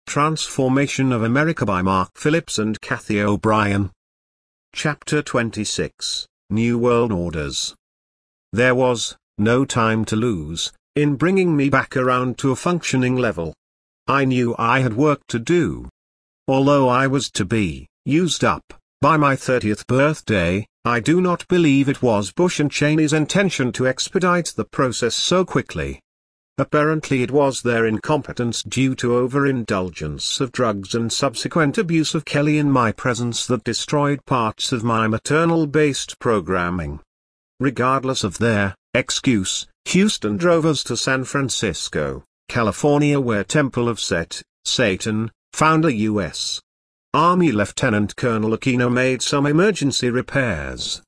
Transformation of America by Mark Phillips and Kathy O'Brien. Chapter 26, New World Orders. There was no time to lose in bringing me back around to a functioning level. I knew I had work to do. Although I was to be used up by my 30th birthday, I do not believe it was Bush and Cheney's intention to expedite the process so quickly. Apparently it was their incompetence due to overindulgence of drugs and subsequent abuse of Kelly in my presence that destroyed parts of my maternal-based programming. Regardless of their excuse, Houston drove us to San Francisco, California, where Temple of Satan, founder U.S. Army Lieutenant Colonel Aquino made some emergency repairs.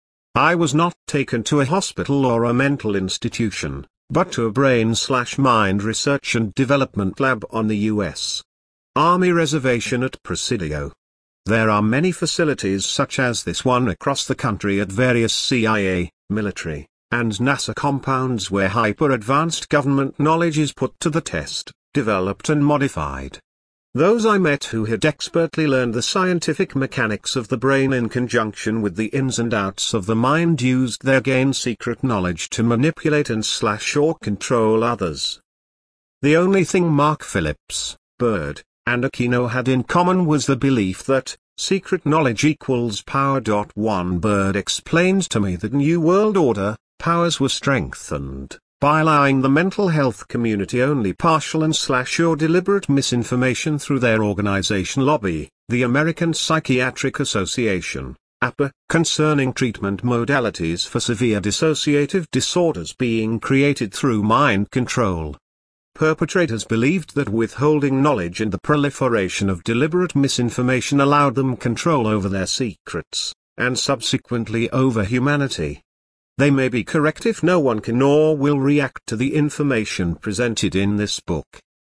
I was not taken to a hospital or a mental institution, but to a brain/mind research and development lab on the U.S. Army reservation at Presidio. There are many facilities such as this one across the country at various CIA, military, and NASA compounds where hyper-advanced government knowledge is put to the test, developed and modified. Those I met who had expertly learned the scientific mechanics of the brain in conjunction with the ins and outs of the mind used their gained secret knowledge to manipulate and/or control others. The only thing Mark Phillips, Byrd, and Aquino had in common was the belief that secret knowledge equals power. One Byrd explained to me that New World Order powers were strengthened by allowing the mental health community only partial and/or deliberate misinformation through their organization lobby, the American Psychiatric Association, APA, concerning treatment modalities for severe dissociative disorders being created through mind control. Perpetrators believed that withholding knowledge and the proliferation of deliberate misinformation allowed them control over their secrets, and subsequently over humanity. They may be correct if no one can or will react to the information presented in this book.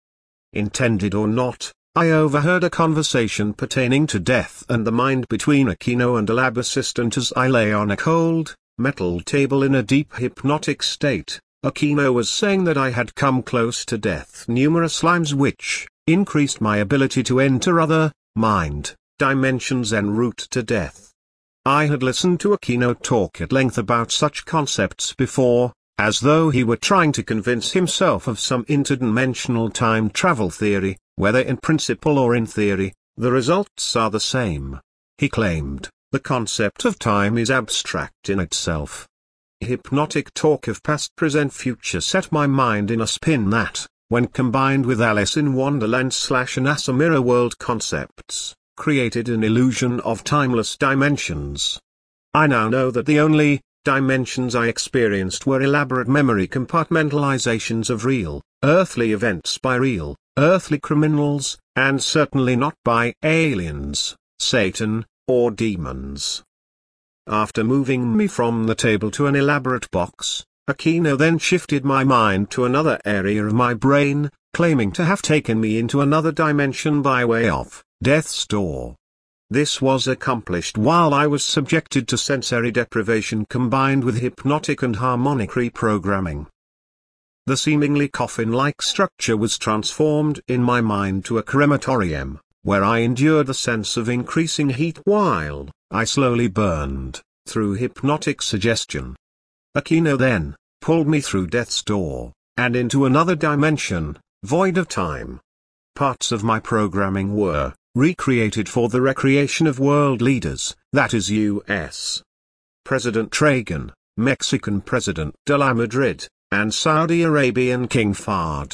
Intended or not, I overheard a conversation pertaining to death and the mind between Aquino and a lab assistant as I lay on a cold, metal table in a deep hypnotic state. Aquino was saying that I had come close to death numerous times, which increased my ability to enter other mind dimensions en route to death. I had listened to Aquino talk at length about such concepts before, as though he were trying to convince himself of some interdimensional time travel theory. Whether in principle or in theory, the results are the same. He claimed, the concept of time is abstract in itself. Hypnotic talk of past, present, future set my mind in a spin that, when combined with Alice in Wonderland / NASA mirror world concepts, created an illusion of timeless dimensions. I now know that the only dimensions I experienced were elaborate memory compartmentalizations of real, earthly events by real, earthly criminals, and certainly not by aliens, Satan, or demons. After moving me from the table to an elaborate box, Aquino then shifted my mind to another area of my brain, claiming to have taken me into another dimension by way of death's door. This was accomplished while I was subjected to sensory deprivation combined with hypnotic and harmonic reprogramming. The seemingly coffin-like structure was transformed in my mind to a crematorium, where I endured the sense of increasing heat while I slowly burned, through hypnotic suggestion. Aquino then pulled me through death's door, and into another dimension, void of time. Parts of my programming were recreated for the recreation of world leaders, that is U.S. President Reagan, Mexican President de la Madrid, and Saudi Arabian King Fahd.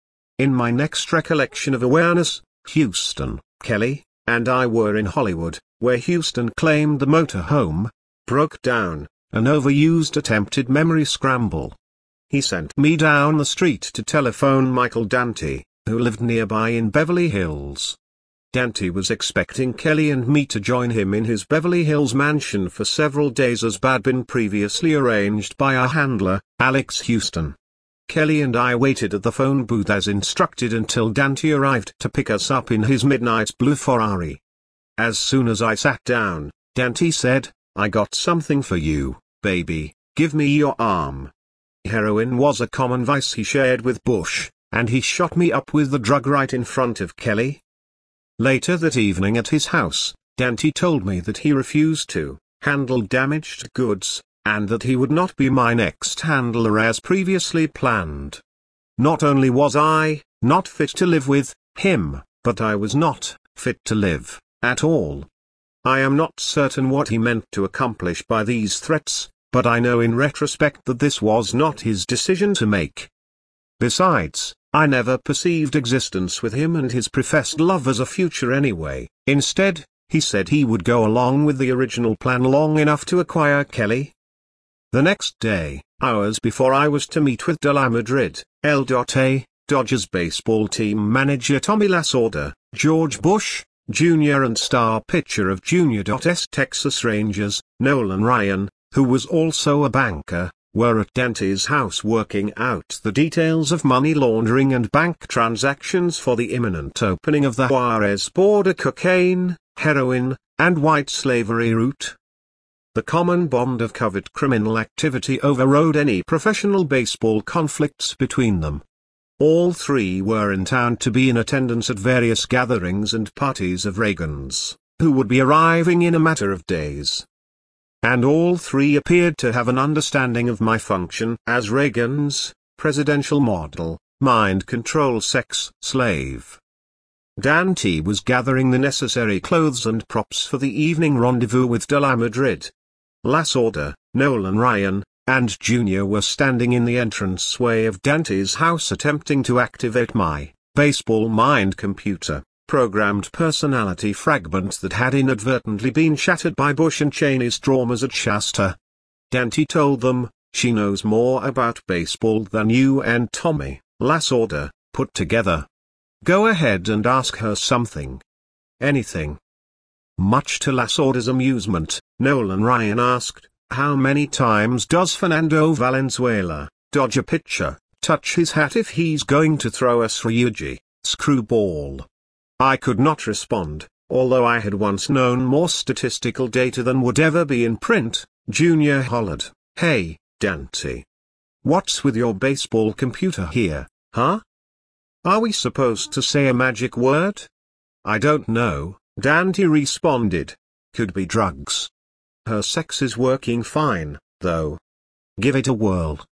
In my next recollection of awareness, Houston, Kelly, and I were in Hollywood, where Houston claimed the motor home broke down, an overused attempted memory scramble. He sent me down the street to telephone Michael Dante, who lived nearby in Beverly Hills. Dante was expecting Kelly and me to join him in his Beverly Hills mansion for several days as had been previously arranged by our handler, Alex Houston. Kelly and I waited at the phone booth as instructed until Dante arrived to pick us up in his midnight blue Ferrari. As soon as I sat down, Dante said, "I got something for you, baby, give me your arm." Heroin was a common vice he shared with Bush, and he shot me up with the drug right in front of Kelly. Later that evening at his house, Dante told me that he refused to handle damaged goods, and that he would not be my next handler as previously planned. Not only was I not fit to live with him, but I was not fit to live at all. I am not certain what he meant to accomplish by these threats, but I know in retrospect that this was not his decision to make. Besides, I never perceived existence with him and his professed love as a future anyway. Instead, he said he would go along with the original plan long enough to acquire Kelly. The next day, hours before I was to meet with De La Madrid, L.A., Dodgers baseball team manager Tommy Lasorda, George Bush, Jr. and star pitcher of Junior.'s Texas Rangers, Nolan Ryan, who was also a banker, were at Dante's house working out the details of money laundering and bank transactions for the imminent opening of the Juarez border cocaine, heroin, and white slavery route. The common bond of covert criminal activity overrode any professional baseball conflicts between them. All three were in town to be in attendance at various gatherings and parties of Reagan's, who would be arriving in a matter of days. And all three appeared to have an understanding of my function as Reagan's presidential model, mind control sex slave. Dante was gathering the necessary clothes and props for the evening rendezvous with De La Madrid. Lasorda, Nolan Ryan, and Junior were standing in the entranceway of Dante's house attempting to activate my baseball mind computer, programmed personality fragment that had inadvertently been shattered by Bush and Cheney's traumas at Shasta. Dante told them, "She knows more about baseball than you and Tommy, Lasorda, put together. Go ahead and ask her something. Anything." Much to Lasorda's amusement, Nolan Ryan asked, "How many times does Fernando Valenzuela, Dodger pitcher, touch his hat if he's going to throw a Ryuji screwball?" I could not respond, although I had once known more statistical data than would ever be in print. Junior hollered, "Hey, Dante. What's with your baseball computer here, huh? Are we supposed to say a magic word?" "I don't know," Dante responded. "Could be drugs. Her sex is working fine, though. Give it a whirl."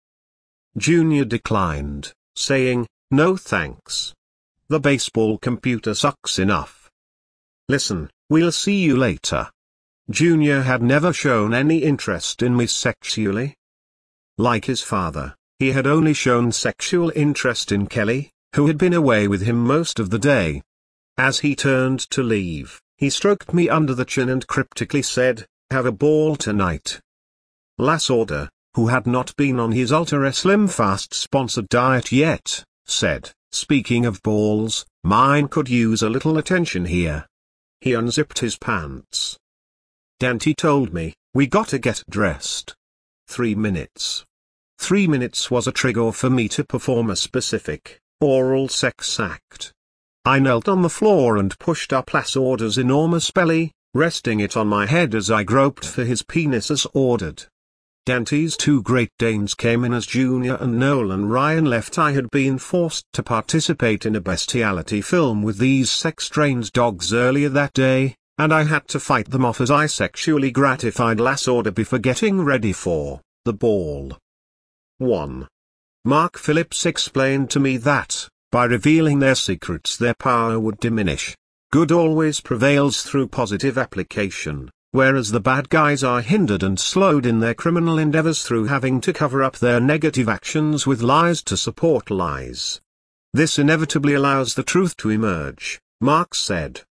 Junior declined, saying, "No thanks. The baseball computer sucks enough. Listen, we'll see you later." Junior had never shown any interest in me sexually. Like his father, he had only shown sexual interest in Kelly, who had been away with him most of the day. As he turned to leave, he stroked me under the chin and cryptically said, "Have a ball tonight." Lasorda, who had not been on his Ultra Slim Fast sponsored diet yet, said, "Speaking of balls, mine could use a little attention here." He unzipped his pants. Dante told me, "We gotta get dressed." 3 minutes. 3 minutes was a trigger for me to perform a specific, oral sex act. I knelt on the floor and pushed up Lasorda's enormous belly, resting it on my head as I groped for his penis as ordered. Dante's two Great Danes came in as Junior and Nolan Ryan left. I had been forced to participate in a bestiality film with these sex-trained dogs earlier that day, and I had to fight them off as I sexually gratified Lasorda before getting ready for the ball. 1. Mark Phillips explained to me that, by revealing their secrets, their power would diminish. Good always prevails through positive application, whereas the bad guys are hindered and slowed in their criminal endeavors through having to cover up their negative actions with lies to support lies. This inevitably allows the truth to emerge, Mark said.